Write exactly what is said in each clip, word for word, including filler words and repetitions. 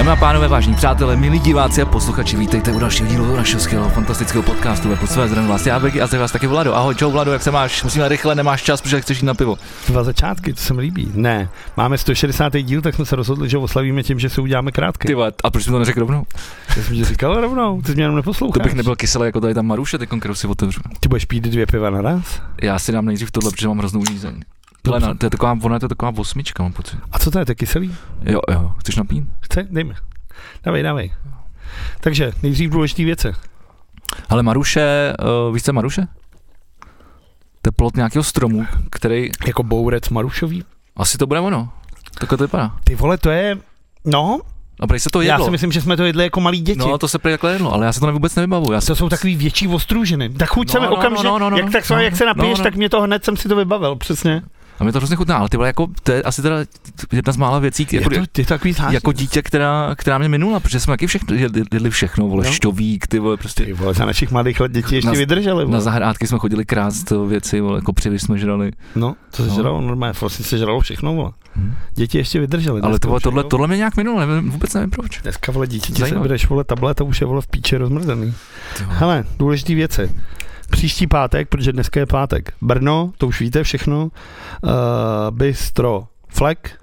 Dámy a pánové, vážní přátelé, milí diváci a posluchači, vítejte u dalšího dílu našeho skvělého fantastického podcastu. Ve své zdraví vás já, Begy, a zde vás taky Vlado. Ahoj, čau Vlado, jak se máš? Musíme rychle, nemáš čas, protože chceš jít na pivo. Dva začátky, to se mi líbí. Ne, máme sto šedesátý díl, tak jsme se rozhodli, že oslavíme tím, že se uděláme krátký. Ty vole, a proč jsi to neřekl rovnou? Já jsem ti říkal rovnou, ty jsi mě jenom neposloucháš. To bych nebyl kyselý jako tady ta Maruše, teď kterou si otevřu. Ty budeš pít dvě piva naraz? Já si dám nejdřív tohle, protože mám hroznou žízeň. Tohle, to je taková, ona je to taková osmička, mám pocit. A co to je, to je kyselý? Jo, jo, chceš napít? Chce, dejme. Dávej, dávej. Takže nejdřív důležitý věci. Ale Maruše, uh, víš co Maruše? To je plot nějakého stromu, který... Jako bourec Marušový? Asi to bude ono. Takhle to vypadá. Ty vole, to je... No... A prej se to jedlo. Já si myslím, že jsme to jedli jako malí děti. No, to se prej takhle jedlo, ale já se to vůbec nevybavuju. Já to si... jsou takový větší ostružiny. Tak chuť no, se mi no, okamžitě, no, no, no, jak, tak, no, jak se napiješ, no, no. tak mě to hned jsem si to vybavil, přesně. A mě to hrozně chutná, ale ty vole, jako, to je asi teda jedna z mála věcí, jako, je to, ty takový zážitek. Jako dítě, která, která mě minula, protože jsme taky všechno, jedli všechno, vole, no. Šťovík, ty vole, prostě. Ty vole, za našich mladých let děti ještě na, vydrželi, vole. Na zahrádky jsme chodili krást věci, vole, kopřivy jsme žrali. No, to se no. žralo, normálně, vlastně se žralo všechno, vole. Hmm. Děti ještě vydrželi. Ale to, tohle, tohle mě nějak minulo, nevím, vůbec nevím proč. Dneska, vole, dítě ti se bereš, vole, tablet a už je, vole, v píči rozmrzený. Hele, důležitý věci. Příští pátek, protože dneska je pátek. Brno, to už víte všechno. Uh, Bistro Flek.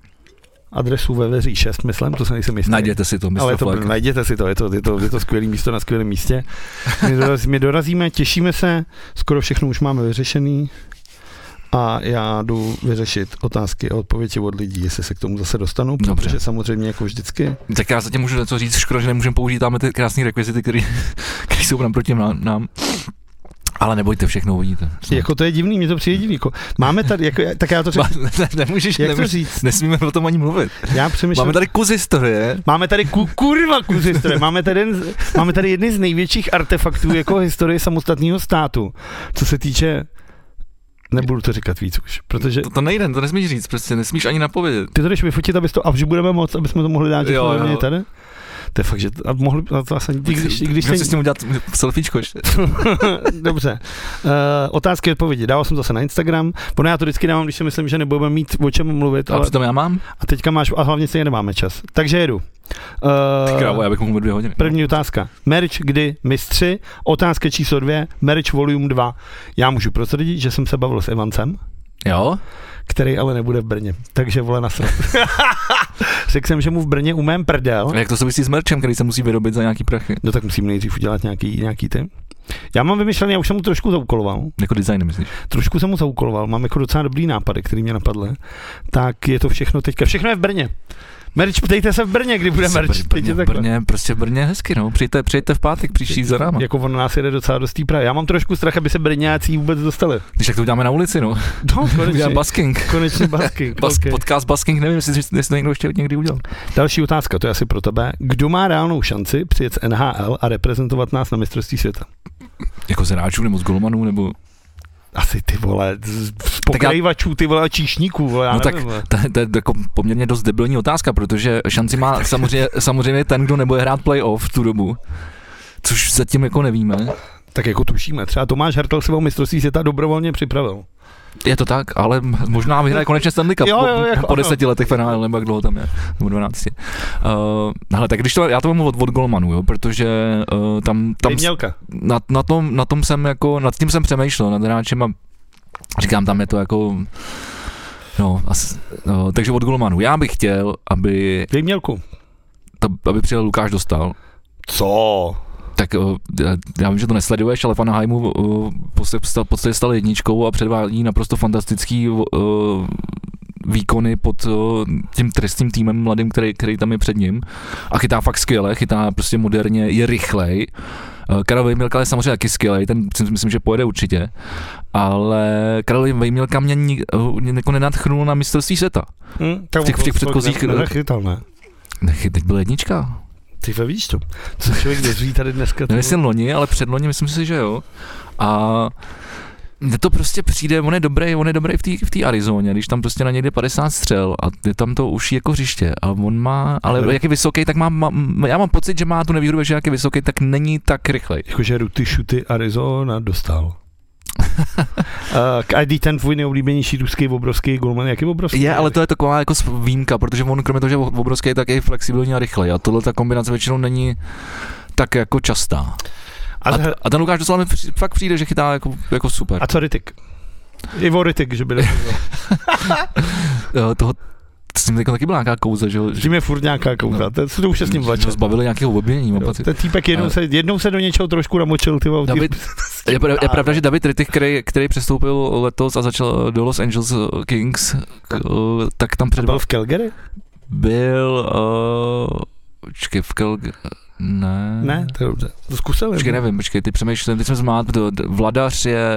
Adresu ve Veří šest, myslím, to se nejsem jistý. Najděte si to, Bistro Ale to, Flek. najděte si to, je to, je to, je to skvělé místo na skvělém místě. My, dorazí, my dorazíme, těšíme se, skoro všechno už máme vyřešený. A já jdu vyřešit otázky a odpovědi od lidí, jestli se k tomu zase dostanu, protože Dobře. samozřejmě jako vždycky. Tak já zatím můžu něco říct, škoda, že nemůžeme použít tam ty krásné rekvizity, které jsou nám proti nám. Ale nebojte, všechno uvidíte. Jako to je divný, mě to přijde divný. Jako, máme tady, jako, tak já to řeknu. Ne, nemůžeš, jak nemůžeš, to říct? Nesmíme o tom ani mluvit. Já přemýšlím. Máme tady kus historie. Máme tady ku, kurva kus historie. Máme tady, jeden, máme tady jedny z největších artefaktů jako historie samostatného státu. Co se týče... Nebudu to říkat víc už, protože... To, to nejde, to nesmíš říct, prostě nesmíš ani napovědět. Ty to jdeš vyfotit, abys to, a že budeme moc, aby jsme to mohli dát, že jo, to je tady? To je fakt, že a mohli, a to asi, i když, i když se... si s tím udělat selfiečko ještě. Dobře. Uh, otázky, odpovědi. Dával jsem zase na Instagram. Ono já to vždycky dávám, když si myslím, že nebudeme mít o čem mluvit. Ale... A přitom já mám. A teďka máš, a hlavně si nemáme čas. Takže jedu. Uh, Krávo, já bych mohl dvě hodiny. První otázka. Merch, kdy mistři? Otázka číslo dvě. Merch volume dva. Já můžu procedit, že jsem se bavil s Evancem. Jo? Který ale nebude v Brně. Takže vole nasrat. Řekl jsem, že mu v Brně umém prdel. A jak to souvisí s merchem, který se musí vyrobit za nějaký prachy? No tak musím nejdřív udělat nějaký, nějaký ty. Já mám vymyšlený, já už jsem mu trošku zaúkoloval. Jako design, myslíš? Trošku jsem mu zaúkoloval, mám jako docela dobrý nápady, který mě napadly. Tak je to všechno teďka. Všechno je v Brně. Merch, ptejte se v Brně, kdy bude merch. V Brně, v Brně, prostě v Brně je hezky, no. Přijďte, přijďte v pátek, příští za náma. Jako on nás jede docela dost té Prahy. Já mám trošku strach, aby se Brňáci vůbec dostali. Když tak to uděláme na ulici, no. No, konečně. Basking. Konečně basking. Bas, okay. Podcast Basking, nevím, jestli, jestli to někdo ještě někdy udělal. Další otázka, to je asi pro tebe. Kdo má reálnou šanci přijet z N H L a reprezentovat nás na mistrovství světa? Jako z hráčů nebo z golmanů, nebo... Asi ty vole, z pokrajvačů, ty vole, číšníků, vole, já no nevím, tak to, to je jako poměrně dost debilní otázka, protože šanci má samozřejmě, samozřejmě ten, kdo nebude hrát playoff v tu dobu, což zatím jako nevíme. Tak jako tušíme, třeba Tomáš Hertel si o mistrovství světa dobrovolně připravil. Je to tak, ale možná vyhraje konečně Stanley Cup jo, jo, jako po, po deseti letech finále, nebo jak dlouho tam je, nebo dvanácti. Uh, hele, tak když to, já to mám od, od golmanů, jo, protože uh, tam, tam na, na, tom, na tom jsem jako, nad tím jsem přemýšlel, nad hráčem a říkám, tam je to jako, no, asi, no takže od golmanů. Já bych chtěl, aby, Dej mělku. To, aby přijel Lukáš Dostál. Co? Tak já vím, že to nesleduješ, ale v Anaheimu v podstatě stal jedničkou a předvádí naprosto fantastický uh, výkony pod uh, tím trestním týmem mladým, který, který tam je před ním. A chytá fakt skvěle, chytá prostě moderně, je rychlej. Uh, Karel Vejmělka je samozřejmě taky skvělej, ten si myslím, že pojede určitě. Ale Karel Vejmělka mě uh, jako nenadchnul na mistrovství světa. Hmm, v těch, v těch předchozích... Nechytal, ne? Nechy, teď byla jednička. Ty víš to, co člověk dozví tady dneska. Nevím, jestli loni, ale předloni myslím si, že jo. A mně to prostě přijde, on je dobrý, on je dobrý v té Arizoně, když tam prostě na někde padesát střel a je tam to uší jako hřiště a on má, ale no. Jak je vysoký, tak má, má, já mám pocit, že má tu nevýhodu, že jak je vysoký, tak není tak rychlej. Jakože Ruty Šuty Arizona dostal. uh, I D ten tvůj nejoblíbenější ruský obrovský golman, jaký obrovský? Je, ale to je taková jako výjimka, protože on kromě toho, že je obrovský, je taky flexibilní a rychlej a tohle ta kombinace většinou není tak jako častá. A, a, a ten Lukáš Dostal mi fakt přijde, že chytá jako, jako super. A co Rytik? Ivo Rytik, že by nepoznal. Toho s tím taky byla nějaká kouze, že jo? S tím je furt nějaká kouza, no, to, to už se s ním vlačil. Zbavili nějakého oběnění. Ten týpek jednou, a... se, jednou se do něčeho trošku namočil. Ty David, je, je pravda, že David Rytich, který, který přestoupil letos a začal do Los Angeles Kings, tak tam před... Byl v Calgary? Byl... Uh, počkej, v Calgary... Ne. Ne, to je dobře. To zkusil. Počkej, nevím, počkej, ty přemýšlím, teď jsme zmát, Vladař je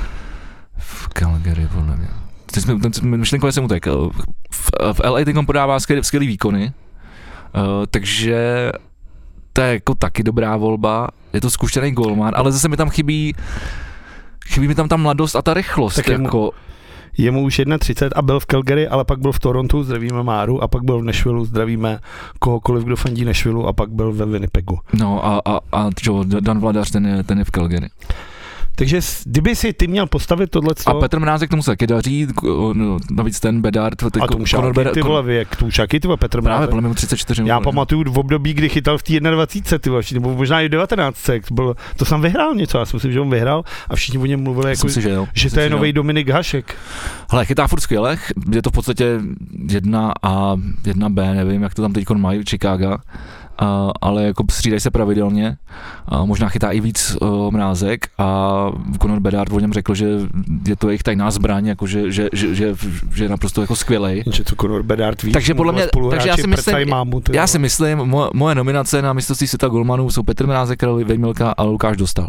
v Calgary, podle mě. Teď jsme, ten myšlenkově jsem utekl. V, v L A teď podává skvělý, skvělý výkony, uh, takže to je jako taky dobrá volba, je to zkušený golman, ale zase mi tam chybí, chybí mi tam ta mladost a ta rychlost. Tak jako... Mu, je mu už třicet jedna a byl v Calgary, ale pak byl v Torontu, zdravíme Máru, a pak byl v Nashvilleu, zdravíme kohokoliv, kdo fandí Nashvilleu, a pak byl ve Winnipegu. No a, a, a čo, Dan Vladař, ten je, ten je v Calgary. Takže kdyby si ty měl postavit tohleto... A Petr Mrázek tomu se taky daří, no, navíc ten Bedard... A Tůšáky, ty vole věk, Tůšáky, ty vole, Petr Mrázek. Právě, podle mě třicet čtyři. Já pamatuju v období, kdy chytal v té dvacet jedna, ty vole, nebo možná i devatenáct, byl, to jsem vyhrál něco, já si myslím, že on vyhrál a všichni o něm mluvili, jako, si, že, jo. že to je nový Dominik Hašek. Hele, chytá furt skvěle, je to v podstatě jedna A, jedna B, nevím, jak to tam teď mají v Chicago. Uh, ale jako střídají se pravidelně, uh, možná chytá i víc uh, Mrázek a Conor Bedard o něm řekl, že je to jejich tajná zbraň, jako že, že, že, že, že je naprosto jako skvělej. Že to Conor Bedard ví, takže podle mě, takže já si myslím, mámu, já si myslím moje, moje nominace na mistrovství světa golmanů jsou Petr Mrázek, Karel Vejmilka a Lukáš Dostal.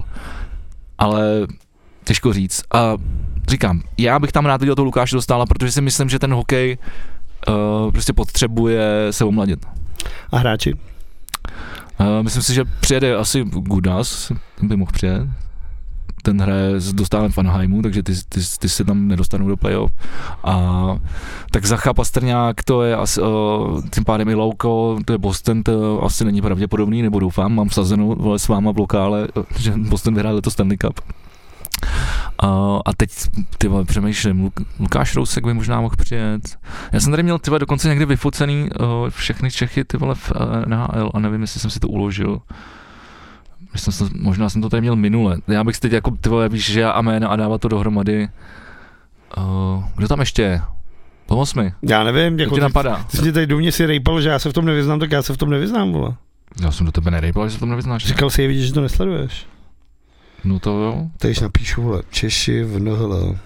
Ale těžko říct. A říkám, já bych tam rád viděl toho Lukáše Dostala, protože si myslím, že ten hokej uh, prostě potřebuje se omladit. A hráči? Uh, myslím si, že přijede asi Gudas, ten by mohl přijet. Ten hraje s Dostálem v Anaheimu, takže ty, ty, ty se tam nedostanou do playoff. A tak Zacha Pastrňák, to je asi, uh, tím pádem i Lauko, to je Boston, to asi není pravděpodobný, nebo doufám, mám vsazenou vole, s váma v lokále, že Boston vyhraje letos Stanley Cup. Uh, a teď ty vole, přemýšlím, Luk- Lukáš Rousek by možná mohl přijet. Já jsem tady měl ty vole, dokonce někdy vyfocený uh, všechny Čechy ty vole v N H L a nevím, jestli jsem si to uložil. Myslím, možná jsem to tady měl minule. Já bych si teď jako ty vole, víš, že já a jména a dávat to dohromady. Uh, kdo tam ještě je? Pomoz mi. Já nevím, jako ty napadá. Ty jsi tady důvně si rejpal, že já se v tom nevyznám, tak já se v tom nevyznám, vole. Já jsem do tebe nerejpal, že se v tom nevyznáš. Říkal jsi, vidíš, že to nesleduješ. No to jo. Teď napíšu, vole, Češi v N H L.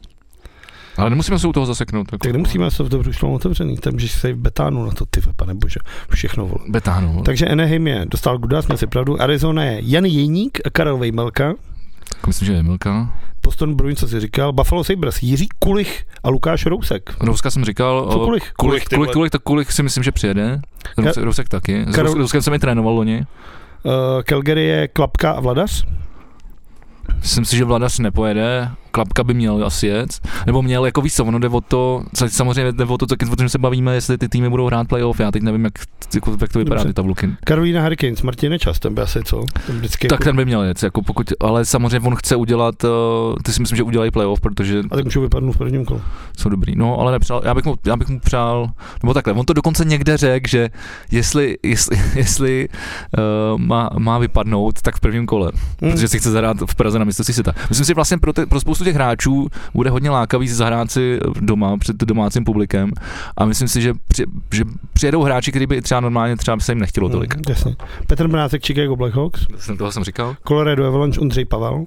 Ale nemusíme se u toho zaseknout. Jako. Tak nemusíme, se v dobře už mám otevřený, tam můžeš se v betánu na to, ty pane bože, všechno, vole. Betánu, vole. Takže Anaheim je, Dostal Gudas, měl si pravdu, Arizona je Jan Jeník a Karel Vejmelka. Tak myslím, že je Milka. Boston Bruins, co jsi říkal, Buffalo Sabres, Jiří Kulich a Lukáš Rousek. Rouska jsem říkal. Co Kulich? Kulich, Kulich, Kulich, tak Kulich si myslím, že přijede. Rousek, Rousek taky. S Karol... Rouskem jsem i trénoval loni. Uh, Calgary je Klapka a Vladař. Myslím si, že Vladař nepojede, Klapka by měl asi jet, nebo měl jako víc, ono jde o to, samozřejmě jde o to, o čem se bavíme, jestli ty týmy budou hrát playoff, já teď nevím, jak, jak to vypadá, ty tabulky. Carolina Hurricanes, Martin Nečas, ten by asi co? Ten tak jako... ten by měl jet, jako pokud, ale samozřejmě on chce udělat, uh, ty si myslím, že udělají playoff, protože... A tak můžou vypadnout v prvním kolu. Jsou dobrý, no ale nepřál, já bych mu, já bych mu přál, nebo takhle, on to dokonce někde řekl, že jestli, jestli, jestli uh, má, má vypadnout, tak v prvním kole, hmm. protože si chce zahrát v Praze na mistrovství světa. Myslím si vlastně pro, ty, pro spoustu těch hráčů bude hodně lákavý zahrát si doma před domácím publikem a myslím si, že, při, že přijedou hráči, kteří by třeba normálně třeba by se jim nechtělo tolik. Hmm, jasně. Petr Mrázek, Chicago Blackhawks. Toho jsem říkal. Colorado Avalanche, Ondřej Pavel.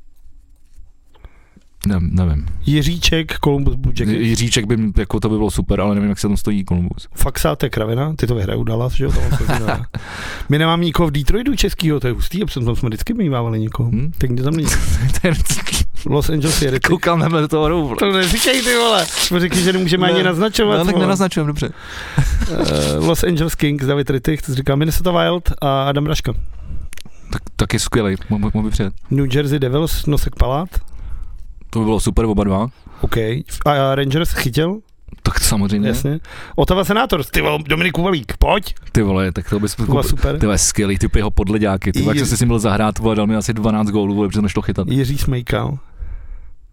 Ne, nevím. Jiříček, Columbus Blue Jackets. Jiříček by, jako to by bylo super, ale nevím, jak se tam stojí Columbus. Faxa, to je kravina, ty to vyhrajou Dallas, že jo? My nemám nikoho v Detroitu českýho, to je hustý, a tam jsme vždycky mývávali někoho. Hmm? Tak mě tam není. Los Angeles je Rytich. Koukám na toho rouvu. To neříkej, ty vole. Jsme řekli, že nemůžeme ne, ani naznačovat. No, tak nenaznačujeme, dobře. uh, Los Angeles Kings, David Rytich, to říká Minnesota Wild a Adam Raška. Tak, tak je skvělej, mohl by přijet. New Jersey Devils, Nosek Palát. To by bylo super, oba dva. OK. A Rangers chytil? Tak samozřejmě. Jasně. Ottawa Senators, ty vole, Dominik Kuvalík, pojď. Ty vole, tak to bys... To bylo super. Ty vole, skvělý, ty jeho podleďáky. Ty vole, jak jsem si s ním byl zahrát, vole, dal mi asi dvanáct gólů, vole, protože to nešlo chytat. Jiří Smejkal.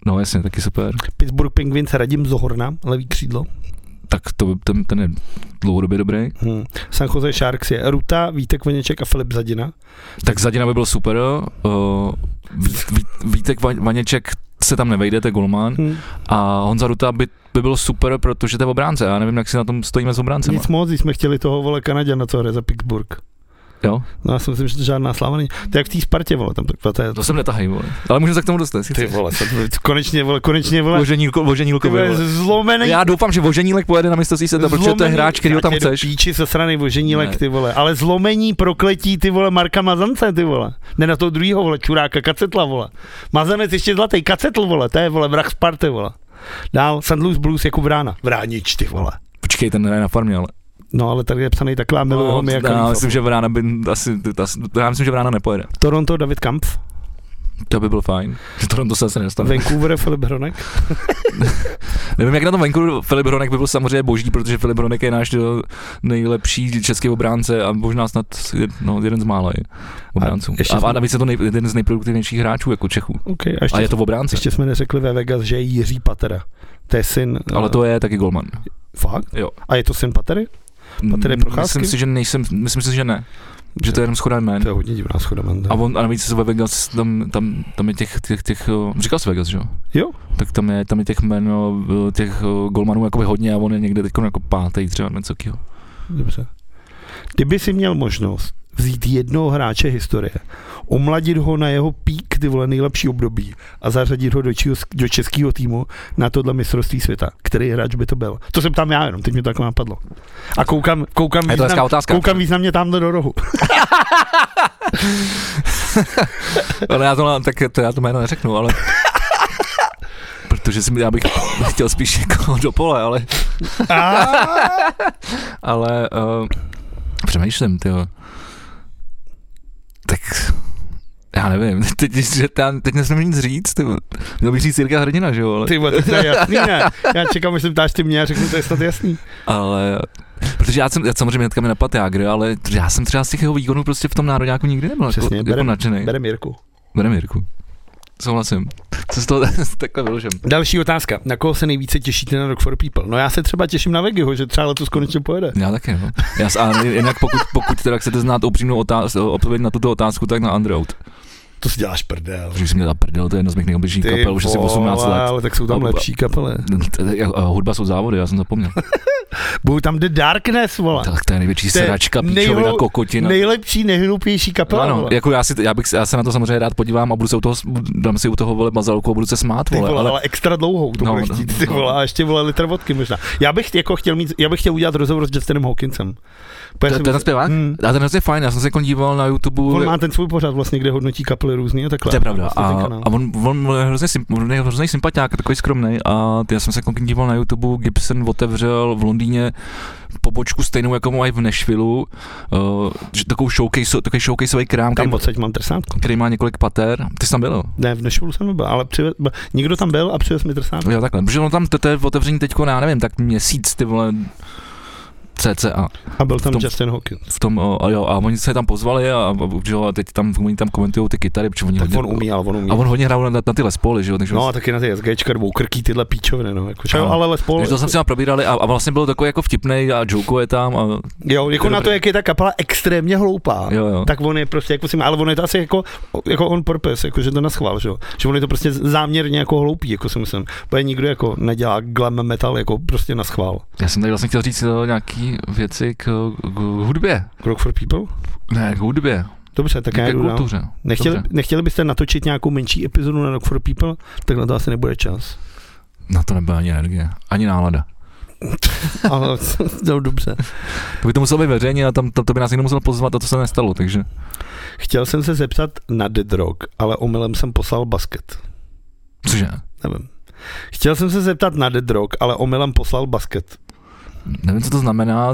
No jasně, taky super. Pittsburgh Penguins Radim Zohorna, levý křídlo. Tak to, ten, ten je dlouhodobě dobrý. Hmm. San Jose Sharks je Ruta, Vítek Vaněček a Filip Zadina. Tak Zadina by byl super. Uh, Ví, Vítek Vaněček se tam nevejde, to je golman. Hmm. A Honza Ruta by, by byl super, protože to je obránce. Já nevím, jak si na tom stojíme s obráncema. Nic moc, jsme chtěli toho vole Kanaďana, co hraje za Pittsburgh. Jo? No já si myslím, že to žádná sláva není. To je jak v té Spartě, vole, tam tak to je... To jsem netahej, vole. Ale můžeme se k tomu dostat. Ty vole, konečně, vole, konečně, vole. Voženílko, Voženílko, vole. Zlomený. Já doufám, že Voženílek pojede na mistrovství světa, protože to je hráč, který ho tam chceš. Píči se sranej Voženílek, ty vole. Ale zlomení, prokletí, ty vole, Marka Mazance, ty vole. Ne na toho druhýho, vole, čuráka, Kacetla, vole. Mazanec ještě zlatý, Kacetl, vole, to je, vole, vrah Sparty, vole. Dál, Saint Louis Blues, Jakub Vrána. Vránič, ty vole. Počkej, ten hraje na farmě, ale. No, ale tady je psaný takhle a miluji ho mi jako. Já myslím, že Vrána by asi, já myslím, že Vrána nepojede. Toronto, David Kampf. To by byl fajn. Toronto se asi nestane. Vancouver, Filip Hronek. Nevím, jak na tom Vancouver Filip Hronek by byl samozřejmě boží, protože Filip Hronek je náš nejlepší český obránce a možná snad no, jeden z mála obránců. A, a, a navíc je to nej, jeden z nejproduktivnějších hráčů jako Čechů. Okay, a, a je to v obránce. Ještě jsme neřekli ve Vegas, že je Jiří Patera. To je syn. Ale to je taky golman. Fakt? Jo. A je to syn Patery? Patery Procházky? Myslím si, že nejsem, myslím si, že ne. Že to je jenom schoda jmén. To je hodně divná schoda jmén. A, on, a navíc se ve Vegas, tam, tam, tam je těch, těch, těch, říkal jsi Vegas, že jo? Jo. Tak tam je, tam je těch jmén, těch golmanů jakoby hodně a on je někde teď jako pátý třeba něco kýho. Dobře. Kdyby si měl možnost vzít jednoho hráče historie, omladit ho na jeho pík, ty vole, nejlepší období a zařadit ho do, čího, do českého týmu na tohle mistrovství světa. Který hráč by to byl? To se ptám já jenom, teď mi to takhle napadlo. A koukám, koukám, význam, koukám významně tamhle do rohu. Ale já to, tak to já to jméno neřeknu, ale protože si, já bych chtěl spíš jako do pole, ale ale uh, přemýšlím, tyjo. Tak já nevím, teď, že tam, teď nesmím nic říct, ty měl bych říct Jirka Hrdina, že jo, ale... Ty to je jasný, ne? Já čekám, že se ptáš ty mě a řeknu, to je snad jasný. Ale, protože já jsem, já samozřejmě hnedka mi napad Jágr, ale já jsem třeba z těch jeho výkonů prostě v tom nároďáku nikdy nebyl přesně, jako, berem, jako nadšenej. Berem Jirku. Berem Jirku. Souhlasím. Co z toho takhle vyložím. Další otázka. Na koho se nejvíce těšíte na Rock for People? No já se třeba těším na Vegiho, že třeba letos konečně pojede. Já taky, no. Já, a jinak pokud, pokud teda chcete znát upřímnou otázku, odpověď na tuto otázku, tak na Underout. To si děláš prdel. Že jsi mě dal prdel, to je jedno z mých nejoblíbenějších kapel, už asi osmnáct let. Ale tak jsou tam a, lepší kapely. A hudba jsou závody, já jsem zapomněl. Budou tam The Darkness, vole. Tak to je největší sračka, píčovina, kokotina. Nejlepší, nejhlupější kapela. Ano, jako já, si, já, bych, já se na to samozřejmě rád podívám a budu se u toho, dám si u toho vole bazalku a budu se smát, vole. Ty vole, ale, ale extra dlouhou to no, budeš chtít, ty vole, a ještě vole litr vodky možná. Já bych jako chtěl mít, já bych chtěl udělat rozhovor s Justin Hawkinsem. To je ten zpěvák? Hmm. A ten je fajn, já jsem se jako díval na YouTube. On má ten svůj pořad vlastně, kde hodnotí kapely různý a takhle. To je pravda. A, a on, on je hrozně, on je hrozně sympatiák, takový skromnej a já jsem se jako díval na YouTube, Gibson otevřel v Londýně pobočku stejnou, jako mají v Nashvilleu, uh, takovou showcase, takový showcaseový krám, tam odsaď mám trsátku. Který má několik pater. Ty jsi tam byl? Ne, v Nashvilleu jsem nebyl, ale přivez, někdo tam byl a přivez mi trsátku. Jo, takhle, protože on tam to je otevření teďko, já nevím, tak měsíc, ty vole, cca. A byl tam tom, Justin Hawkins. V tom, a jo, a oni se tam pozvali a, a, a teď tam, oni tam komentujou ty kytary, protože oni tak hodně, on umí, ale on umí. A on hodně hrál na, na ty Les Pauly, že jo. No a taky na ty SGčka, dvoukrký tyhle píčoviny, no. Jako, no, ale Les Paul. Takže to jsem si tam probírali a, a vlastně bylo takový jako vtipnej a joke je tam. A, jo, jako na to, jak je ta kapela extrémně hloupá, jo, jo. tak on je prostě, jako si, ale on je to asi jako, jako on purpose, jako, že to naschvál, že jo. Že on je to prostě záměrně jako hloupý, jako si myslím. Protože nikdo jako nedělá glam metal jako prostě naschvál. Já jsem tady vlastně chtěl říct nějaký věci k, k hudbě. Rock for People? Ne, k hudbě. Dobře, tak já jdu dál. Nechtěli, Dobře. nechtěli byste natočit nějakou menší epizodu na Rock for People? Tak na to asi nebude čas. Na to nebyla ani energie, ani nálada. Ale no, dobře. To by to muselo být veřejně a tam, tam to by nás někdo musel pozvat a to se nestalo, takže. Chtěl jsem se zeptat na Dead Rock, ale omylem jsem poslal basket. Cože? Nevím. Chtěl jsem se zeptat na Dead Rock, ale omylem poslal basket. Nevím, co to znamená,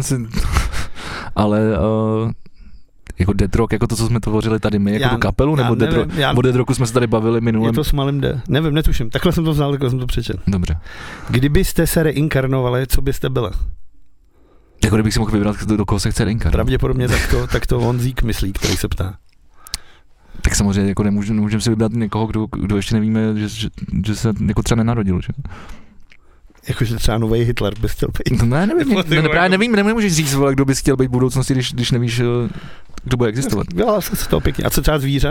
ale uh, jako Dead Rock, jako to, co jsme tvořili tady my, jako já, tu kapelu, nebo Dead, nevím, Rock, já, o Dead Rocku jsme se tady bavili minulém. Je to s malým D. Nevím, netuším. Takhle jsem to vzal, takhle jsem to přečetl. Dobře. Kdybyste se reinkarnovali, co byste byli? Jako kdybych si mohl vybrat, do koho se chce reinkarnovat. Pravděpodobně tak to, tak to Honzík myslí, který se ptá. Tak samozřejmě jako nemůžeme nemůžem si vybrat někoho, kdo, kdo ještě nevíme, že, že, že se jako třeba nenarodil, že? Jakože třeba nový Hitler bys chtěl být. Ne, nevím, ne, ne, právě nevím, nemůžeš říct, vole, kdo bys chtěl být v budoucnosti, když, když nevíš, kdo bude existovat. Jo, se to pěkně. A co třeba zvíře?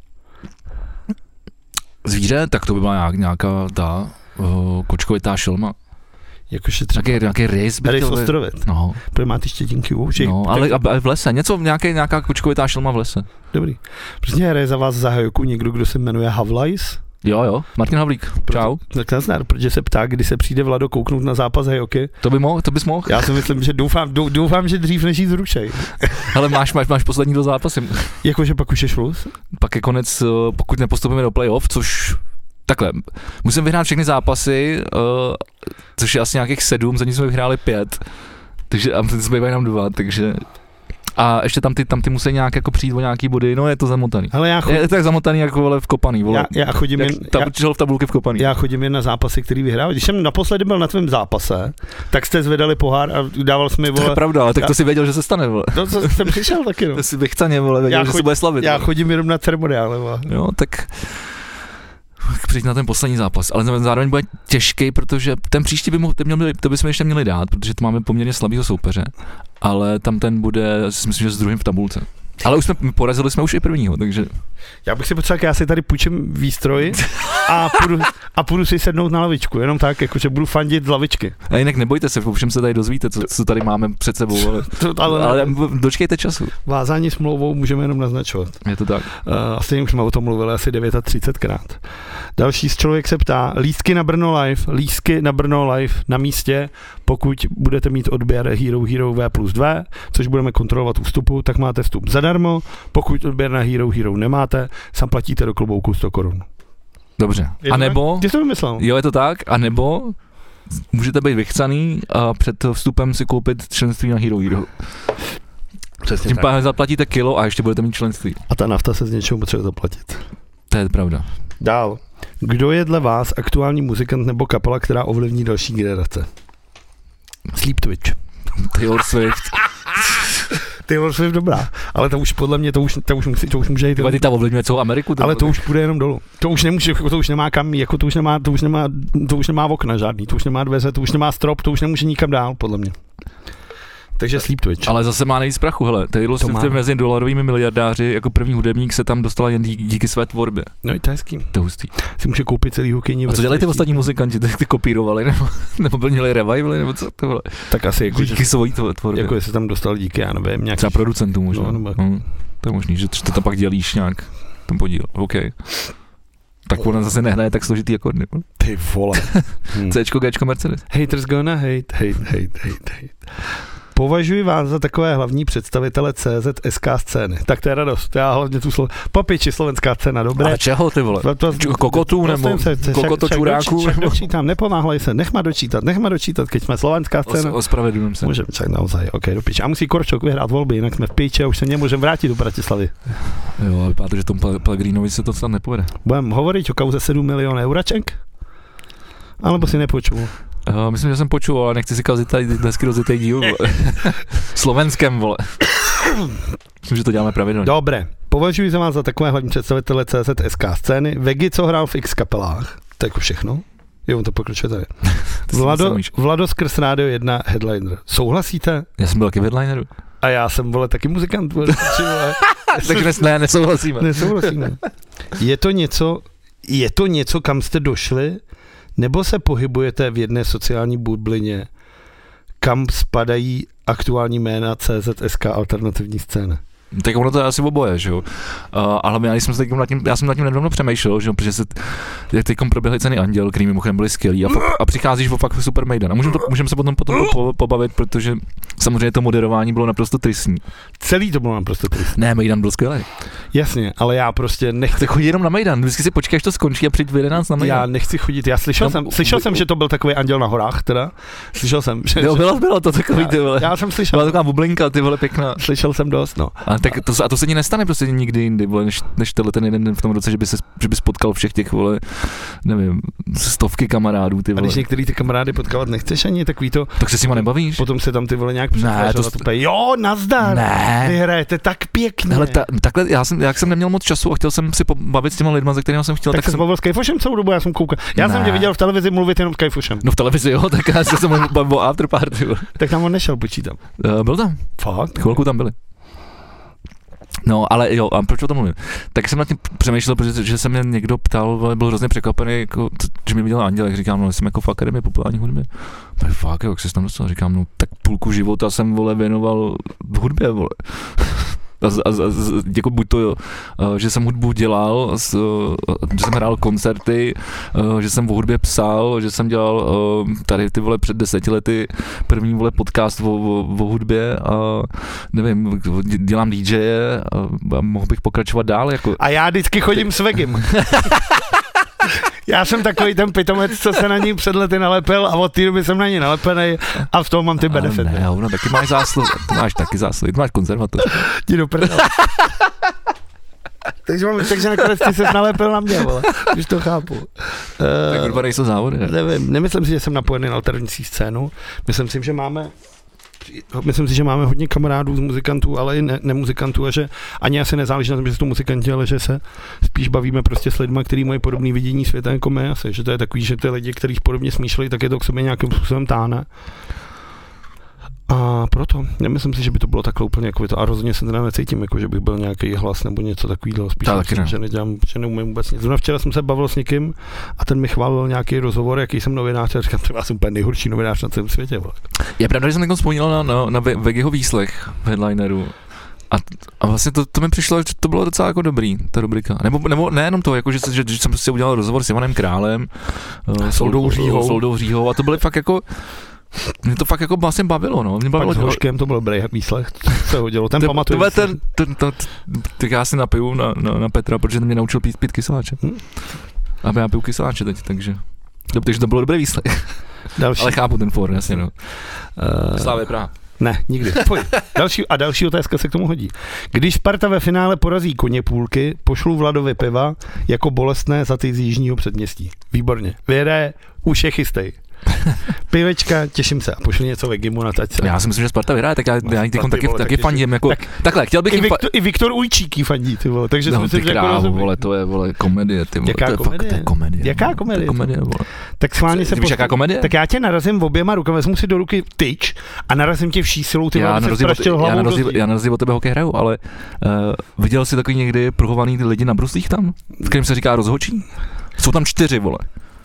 Zvíře? Tak to by byla nějaká ta uh, kočkovitá šelma. Jakože třeba... Nějaký, nějaký rys by chtěl... ostrovit. No. Protože má ty štětinky u uši. No, ale, ale v lese. Něco, nějaký, nějaká kočkovitá šelma v lese. Dobrý. Prostě hraje za vás zahajku někdo, kdo se jmenuje Havlajs? Jo, jo, Martin Havlík, čau. Tak nazdar, protože se ptá, kdy se přijde Vlado kouknout na zápas hokej. To by mohl, to bys mohl. Já si myslím, že doufám, doufám, že dřív než jí zrušej. Ale máš, máš, máš poslední do zápasy. Jakože pak už je šluz? Pak je konec, pokud nepostupíme do playoff, což takhle, musím vyhrát všechny zápasy, uh, což je asi nějakých sedm, za ní jsme vyhráli pět, takže a teď zbývají nám dva, takže... A ještě tam ty, tam ty musí nějak jako přijít o nějaký body, no je to zamotaný. Ale já chodím, je to tak zamotaný jako vole v kopaný, vole. Já, já chodím jak jen, tab, já, v tabulky v kopaný. Já chodím jen na zápasy, který vyhrál. Když jsem naposledy byl na tvém zápase, tak jste zvedali pohár a dával jsme mi, vole. To je pravda, ale tak já, to si věděl, že se stane, vole. To co jsem přišel taky, no. To si vychcaně, vole, věděl, já že chodím, se bude slavit. Já vole. chodím jenom na ceremoniále, vole. Jo, tak přijď na ten poslední zápas, ale zároveň bude těžký, protože ten příští by mohl, měli, to bychom ještě měli dát, protože to máme poměrně slabýho soupeře, ale tam ten bude, myslím, že s druhým v tabulce. Ale už jsme, porazili jsme už i prvního, takže... Já bych si potřeboval, já si tady půjčím výstroj a půjdu, a půjdu si sednout na lavičku, jenom tak, jakože budu fandit z lavičky. A jinak nebojte se, všem se tady dozvíte, co, co tady máme před sebou, ale, to, ale, ale dočkejte času. Vázání smlouvou můžeme jenom naznačovat. Je to tak. Uh, asi už jsme o tom mluvili asi třicetkrát. Další z člověk se ptá, lístky na Brno Live, lístky na Brno Live na místě, pokud budete mít odběr Hero Hero V plus dva, což budeme kontrolovat u vstupu, tak máte vstup zadarmo, pokud odběr na Hero Hero nemáte, sam platíte do klobouku sto korun. Dobře. A nebo... Ty jsi to vymyslel. Jo, je to tak. A nebo můžete být vychcaný a před vstupem si koupit členství na Hero Hero. Přesně tím tak. pádem zaplatíte kilo a ještě budete mít členství. A ta nafta se z něčeho potřebuje zaplatit. To je pravda. Dál. Kdo je dle vás aktuální muzikant nebo kapela, která ovlivní další generace? Sleep Twitch. Taylor Swift. Taylor Swift dobrá, ale to už podle mě, to už, to už, musí, to už může jít. Ty ta ovlivňuje celou Ameriku. Ale to už půjde jenom dolů. To už nemůže, to už nemá kam, jako to už nemá, to už nemá, to už nemá okna žádný, to už nemá dveře, to už nemá strop, to už nemůže nikam dál, podle mě. Takže Sleep Twitch. Ale zase má nejvíc prachu, hele. Taylor Swift je mezi dolarovými miliardáři, jako první hudebník se tam dostala jen díky, díky své tvorbě. No i to je hezký. To je hustý. Si může koupit celý hokejní. A co dělají ty ostatní muzikanti? Ty, ty kopírovali, nebo, nebo měli revivaly, nebo co to bylo? Tak asi jako, díky svojí tvorbě. Jako se tam dostal díky, já nevím, nějaký... Třeba producentů možná. No, nebo... hmm. To je možný, že to tam pak dělíš nějak, ten podíl. OK. Tak ona zase nehraje tak složitý akordy. Ty vole. hmm. Cčko, Gčko, Mercedes. Haters gonna hate, hate, hate, hate, hate. Považuji vás za takové hlavní představitele C Z S K scény. Tak to je radost. Já hlavně tu slovo. Popiči, slovenská scéna, dobré. Ale čeho ty vole? To, kokotů nebo kokotočuráků? Dočítám, neponáhlej se, nech ma dočítat, nech ma dočítat, keď jsme slovenská scéna. Ospravedlňujem se. Můžeme, čak naozaj, ok, do piči. A musí Korčok vyhrát volby, jinak jsme v piči a už se nemůžeme vrátit do Bratislavy. Jo, ale vypadá to, že tomu Pellegrinovi se to tam nepovede. Budeme hovoriť o kauze sedm milionů euraček? Alebo si nepočul? Uh, myslím, že jsem počul, ale nechci si kazit tady dnesky rozjetej díl. Slovenskem, vole. Myslím, že to děláme pravidelně. Dobré. Považuji za vás za takové hlavní představitele C Z S K scény. Vegi, co hrál v X kapelách. To je jako všechno. Jo, on to pokračuje tady. Vlado, Vlado skrz Rádio jedna headliner. Souhlasíte? Já jsem byl taky v headlineru. A já jsem, vole, taky muzikant. Vole, Takže ne, nesouhlasíme. Nesouhlasíme. Je to něco, je to něco, kam jste došli? Nebo se pohybujete v jedné sociální bublině, kam spadají aktuální jména C Z S K alternativní scény? Tak ono to je asi oboje, že jo. Uh, ale já jsem, nad tím, já jsem nad tím nedávno přemýšlel, že jo, protože se teďkom proběhly ceny Anděl, který mimochodem byly skvělý a, a přicházíš o fakt super Mejdan. A můžeme můžem se potom, potom po, pobavit, protože samozřejmě to moderování bylo naprosto tristní. Celý to bylo naprosto tristní. Ne, Mejdan byl skvělý. Jasně, ale já prostě nechci chodit jenom na Mejdan. Vždycky si počkej, až to skončí a přijď v jedenáct na Mejdan. Já nechci chodit. Já slyšel, no, jsem, slyšel jsem, že to byl takový Anděl na horách, teda. Slyšel jsem, že... Jo, bylo, bylo to takový, ty vole. Já jsem slyšel. Byla taková bublinka, ty vole, pěkná. Slyšel jsem dost, no. A, tak to, a to se ti nestane prostě nikdy jindy, vole, než, než tenhle ten jeden den v tom roce, že by se, že bys potkal všech těch, vole, nevím, stovky kamarádů, ty vole. A když některý ty kamarády potkávat nechceš ani, takový to... Tak se s nima nebavíš? Potom se tam ty vole nějak přetvářil. To... Tupe, jo, nazdar. Ne, Ne. Vy hrajete tak pěkně. Hele, ta, takhle, já jsem, jak jsem neměl moc času a chtěl jsem si pobavit s těma lidma, se kterými jsem chtěl, tak, tak tak jsem... bavil s Kejfošem celou dobu, já jsem koukal. Já ne. jsem tě viděl v televizi mluvit jenom s Kejfošem. No v televizi, jo, tak já jsem se bavil o afterparty. Tak tam on nešel, počítám. Uh, byl tam. Fakt? Chvilku tam byli. No, ale jo, a proč o tom mluvím? Tak jsem nad tím přemýšlel, protože že se mě někdo ptal, byl hrozně překvapený, jako, že mi viděl Andělek, říkám, no, jsem jako v akademii populární hudby. Tak fakt, jo, jak se tam dostal, říkám, no, tak půlku života jsem, vole, věnoval v hudbě, vole. A, a, a, jako buď to, jo, že jsem hudbu dělal, že jsem hrál koncerty, že jsem o hudbě psal, že jsem dělal tady ty vole před deseti lety první vole podcast o, o, o hudbě a nevím, dělám dý džeje a, a mohl bych pokračovat dál. Jako. A já vždycky chodím s Vegim. Já jsem takový ten pitomec, co se na ní před lety nalepil a od té doby jsem na ní nalepený a v tom mám ty benefity. Ne, no, taky máš zásluhy, ty máš taky zásluhy, ty máš konzervatoř. Jdi do prdele. takže, mám, takže nakonec ty ses nalepil na mě, vole. Už to chápu. Tak uh, urba nejsou závody. Ne? Nevím, nemyslím si, že jsem napojený na alternativní scénu. Myslím si, že máme Myslím si, že máme hodně kamarádů z muzikantů, ale i ne, nemuzikantů a že ani asi nezáleží na tom, že jsou muzikanti, ale že se spíš bavíme prostě s lidmi, kteří mají podobný vidění světa jako my asi, že to je takový, že ty lidi, kteří podobně smýšlejí, tak je to k sobě nějakým způsobem táhne. A proto, nemyslím si, že by to bylo takhle úplně jako to, a rozhodně se teda necítím, jako že bych byl nějaký hlas nebo něco takového, spíš myslím, ne. že nedělám, že neumím vůbec nic. Zrovna včera jsem se bavil s někým a ten mi chválil nějaký rozhovor, jaký jsem novinář, a říkám, třeba jsem úplně nejhorší novinář na celém světě. Vole. Je pravda, že jsem někdo vzpomínal na, na, na Vegiho výslech v headlineru. A, a vlastně to, to mi přišlo, že to bylo docela jako dobrý, ta rubrika. Nebo, nebo nejenom to, jako že, že, že jsem prostě udělal rozhovor s Ivanem Králem, s Oldou Říhou, s Oldou Říhou a to byly fakt jako mě to fakt jako vlastně bavilo, no. Mě bavilo s Hoškem to byl dobrý výslech, to se hodilo, ten pamatuju. Tak já si napiju na, na, na Petra, protože mě naučil pít, pít kyseláče. Hmm? A já piju kyseláče teď, takže, takže to bylo dobrý výslech. Další. Ale chápu ten for, jasně, no. Uh, Slávě Praha. Ne, nikdy. Pojď. Další, a další otázka se k tomu hodí. Když Sparta ve finále porazí Koně půlky, pošlu Vladovi piva jako bolestné za ty z jižního předměstí. Výborně. Vyhraje, už je chystej. Pivečka, těším se a pošli něco Vegimu na tačce. Já si myslím, že Sparta vyhraje, tak já, já taky, taky, vole, taky fandím, jako, tak, takhle, chtěl bych i, jim... Viktor, i Viktor Ujčík fandí, ty vole, takže no, si myslím, ty že krávo, jako vole, to je, vole, komedie, ty vole, jaká to je komedie? fakt, to je komedie. Jaká vole, komedie? To je komedie, vole. Tak schválně se... Víš, jaká komedie? Tak já tě narazím oběma rukama, vezmu si do ruky tyč a narazím tě vší silou, ty vole, aby se spraštil hlavou. Já narazím, já narazím o tebe hokej hraju, ale uh, viděl jsi takový někdy pruhovaný ty lidi na bruslích tam, kterým se říká rozhočí? Jsou tam čtyři, vole.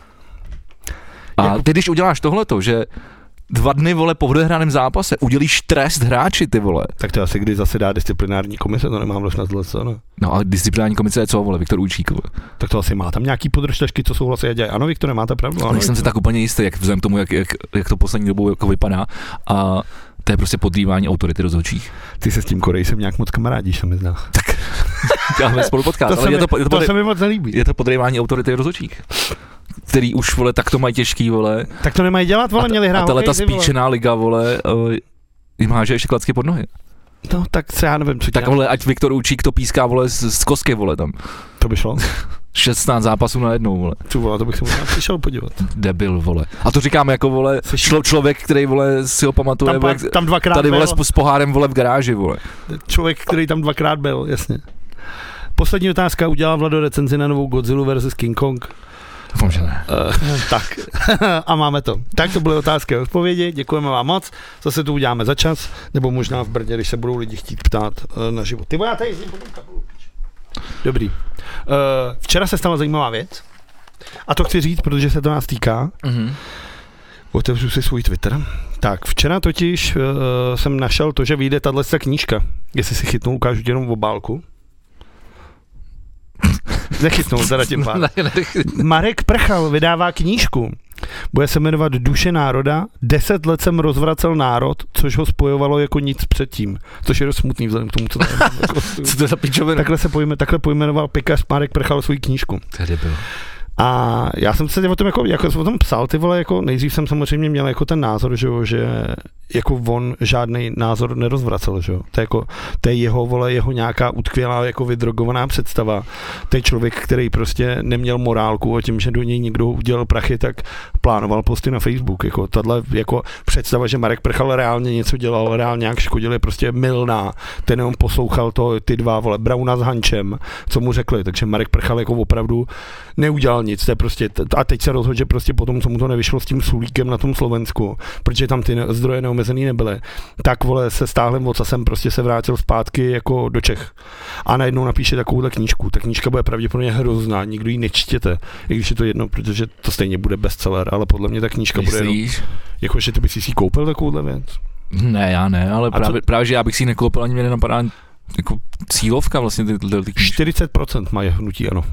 A jako... ty, když uděláš tohleto, že dva dny, vole, po odehraném zápase udělíš trest hráči, ty vole. Tak to asi kdy zase dá disciplinární komise, to nemám vliv na tohle, co, no. No ale disciplinární komise je co, vole, Viktor Ujčík, vole. Tak to asi má tam nějaký podržtašky, co souhlasí a dělají. Ano, Viktore, máte pravdu. Ano, nejsem si tak úplně jistý, jak vzhledem k tomu, jak, jak, jak to poslední dobou jako vypadá. A to je prostě podrývání autority rozhodčích. Ty se s tím Korejsem nějak moc kamarádíš, se mi zdá. Tak děláme spolu podcast, to ale mi, je to, je to, to podry... se mi moc nelíbí. Je to podrývání autority rozhodčích, který už, vole, tak to mají těžký, vole. Tak to nemají dělat, vole, měli hrát. A tahle ta spíčená liga, vole, uh, jim háže ještě klacky pod nohy. No, tak se já nevím, co tak, vole, ať Viktor Ujčík to píská, vole, z, z kosky, vole, tam. To by šlo. šestnáct zápasů na jednou, vole. Tu, vole, to bych se možná přišel podívat. Debil, vole. A to říkám jako, vole, člo, člověk, který, vole, si ho pamatuje, tam, vole, pak, tam dvakrát tady, vole, byl. s, s pohárem, vole, v garáži, vole. Člověk, který tam dvakrát byl, jasně. Poslední otázka, udělal Vlado recenzi na novou Godzilla versus King Kong? Doufám, že ne. Uh, tak. A máme to. Tak to byly otázky a odpovědi, děkujeme vám moc. Zase to uděláme za čas, nebo možná v Brně, když se budou lidi chtít ptát uh, na život. Ty vole, já tady jezdím po tom kabelu. Dobrý. Uh, včera se stala zajímavá věc. A to chci říct, protože se to nás týká. Mm-hmm. Otevřu si svůj Twitter. Tak, včera totiž uh, jsem našel to, že vyjde tato knížka. Jestli si chytnu, ukážu ti jenom v obálku. Nechytnou, teda tím pár. Marek Prchal vydává knížku. Bude se jmenovat Duše národa. Deset let jsem rozvracel národ, což ho spojovalo jako nic předtím. Což je dost smutný vzhledem k tomu, co tam jako, co to je za pičovina? Takhle se pojme, takhle pojmenoval pekař Marek Prchal svou knížku. Tady byl. A já jsem se o tom jako, jako o tom psal, ty vole, jako nejdřív jsem samozřejmě měl jako ten názor, že, jo, že jako on žádný názor nerozvracel, že jo. To je jako, to je jeho, vole, jeho nějaká utkvělá, jako vydrogovaná představa. To je člověk, který prostě neměl morálku a tím, že do něj někdo udělal prachy, tak plánoval posty na Facebook. Jako tahle jako představa, že Marek Prchal reálně něco dělal, reálně nějak škodil, je prostě mylná. Ten on poslouchal to, ty dva, vole, Brauna s Hančem, co mu řekli, takže Marek Prchal jako opravdu neudělal nic, to je prostě, a teď se rozhodl, že prostě potom, co mu to nevyšlo s tím Sulíkem na tom Slovensku, protože tam ty zdroje neomezený nebyly, tak vole se stáhlým ocasem prostě se vrátil zpátky jako do Čech a najednou napíše takovouhle knížku. Ta knížka bude pravděpodobně hrozná, nikdo ji nečtěte, i když je to jedno, protože to stejně bude bestseller, ale podle mě ta knížka bude jenom, jako, že ty bys si koupil takovouhle věc. Ne, já ne, ale právě, právě, že já bych si ji nekoupil, ani mě nenapadá jako cílovka vlastně ty, ty, ty čtyřicet procent má hnutí ano.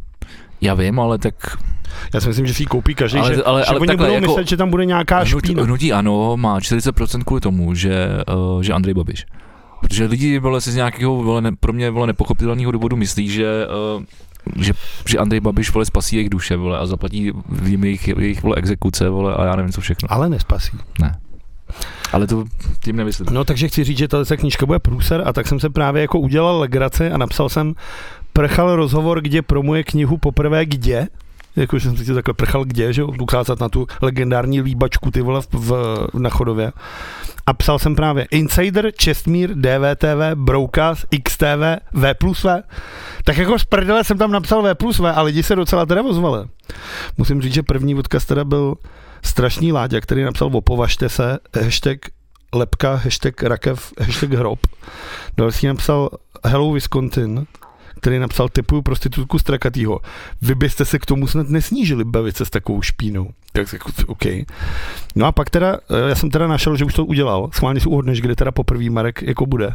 Já vím, ale tak... Já si myslím, že si ji koupí každý, ale, že, ale, že ale oni takhle, budou jako, myslet, že tam bude nějaká hnutí, špína. Hnutí ano má čtyřicet procent kvůli tomu, že, uh, že Andrej Babiš. Protože lidi vole, si z nějakého vole, ne, pro mě vole, nepochopitelného důvodu myslí, že, uh, že, že Andrej Babiš vole, spasí jejich duše vole, a zaplatí jim jejich, jejich vole, exekuce vole, a já nevím co všechno. Ale nespasí. Ne. Ale to tím nemyslím. No takže chci říct, že tato knížka bude průser a tak jsem se právě jako udělal legraci a napsal jsem Prchal rozhovor, kde promuje knihu poprvé kde. Jakože jsem si takhle prchal kde, že jo, ukázat na tu legendární líbačku ty vole v, v, na Chodově. A psal jsem právě Insider, Čestmír, D V T V, Broukaz, X T V, V plus V. Tak jako z prdele jsem tam napsal V plus V a lidi se docela teda ozvali. Musím říct, že první odkaz teda byl Strašný Láďa, který napsal opovažte se, hashtag lepka, hashtag rakev, hashtag hrob. Další napsal Hello Wisconsin, který napsal typuju prostitutku Strakatýho. Vy byste se k tomu snad nesnížili bavit se s takovou špínou. Tak jako, OK. No a pak teda, já jsem teda našel, že už to udělal. Schválně si uhodneš, kde teda poprvý Marek jako bude.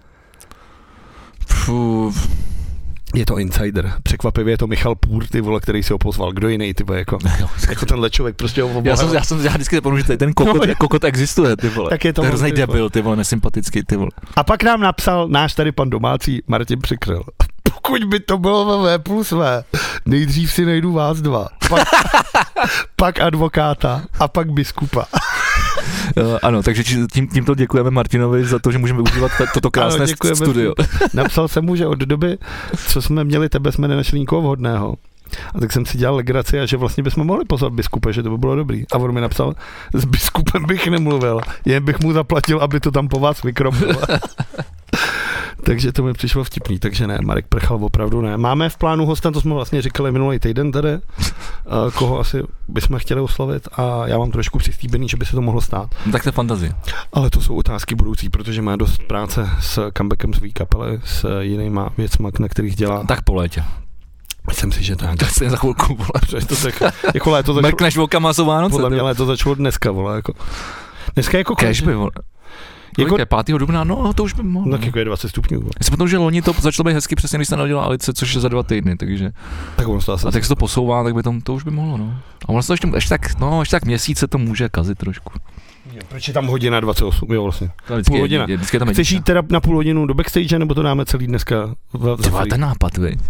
Fuh. Je to Insider. Překvapivě je to Michal Půr, ty vole, který si ho pozval. Kdo jiný, ty vole, jako, jako tenhle člověk prostě ho já jsem, já jsem já vždycky zapomněl, že ten kokot, no, kokot existuje, ty vole. Tak je to hrozný debil, ty vole, nesympatický, ty vole. A pak nám napsal náš tady pan domácí Martin Přikryl. Pokud by to bylo ve V plus V, nejdřív si najdu vás dva, pak, pak advokáta a pak biskupa. Uh, ano, takže tím, tímto děkujeme Martinovi za to, že můžeme využívat toto krásné ano, studio. Napsal jsem mu, že od doby, co jsme měli tebe, jsme nenašli nikoho vhodného. A tak jsem si dělal legraci a že vlastně bychom mohli pozvat biskupa, že to by bylo dobrý. A on mi napsal, s biskupem bych nemluvil, jen bych mu zaplatil, aby to tam po vás vykropil. Takže to mi přišlo vtipný, takže ne, Marek Prchal opravdu ne. Máme v plánu hosta, to jsme vlastně říkali minulý týden tady, koho asi bychom chtěli oslovit a já mám trošku přistýbený, že by se to mohlo stát. No, tak to je fantazie. Ale to jsou otázky budoucí, protože má dost práce s comebackem svý kapely, s jinýma věcma, na kterých dělá. Tak po létě. Myslím si, že tak. To je za chvilku, vole. To tak, jako léto začalo. Mrkneš okama, jsou Vánoce. Podle mě léto začalo dneska, vole, jako. Dneska jako Kéž by, vole. Jako pátého dubna, no to už by mohlo. Tak jako je dvacet stupňů. Já jsem potom, že loni to začalo být hezky přesně, když se narodila Alice, což je za dva týdny, takže. Tak ono to asi. A tak se to posouvá, tak by to, to už by mohlo, no. A ono se to ještě, ještě tak, no, ještě tak měsíce to může kazit trošku. Proč je tam hodina dvacet osm, jo vlastně. Vždycky půl hodina. Je, vždycky tam chceš jít teda na půl hodinu do backstage, nebo to dáme celý dneska? To má ten nápad, viď?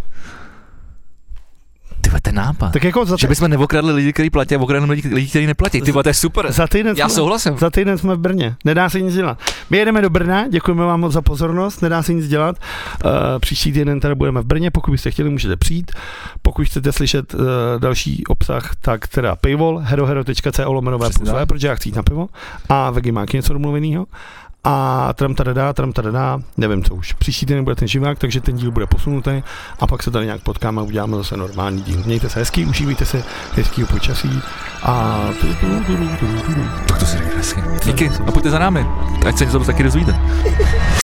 Tyhle, ten nápad. Tak jako za že bychom neokradli lidi, kteří platí, a okradli lidi, lidi, kteří neplatí. Tyhle, to je super. Za týden Já jsme, souhlasím. Za týden jsme v Brně. Nedá se nic dělat. My jedeme do Brna, děkujeme vám moc za pozornost, nedá se nic dělat. Uh, příští týden teda budeme v Brně, pokud byste chtěli, můžete přijít. Pokud chcete slyšet uh, další obsah, tak teda paywall, herohero tečka co lomeno v plus v, protože já chci jít na pivo. A Vegy má něco domluvenýho. A tram tadadá, tram tadadá, nevím co už. Příští týden bude ten živák, takže ten díl bude posunutý a pak se tady nějak potkáme a uděláme zase normální díl. Mějte se hezky, užívejte si hezkýho počasí a... Tak to si řekl hezky. Díky a pojďte za námi, ať se něco taky dozvíte.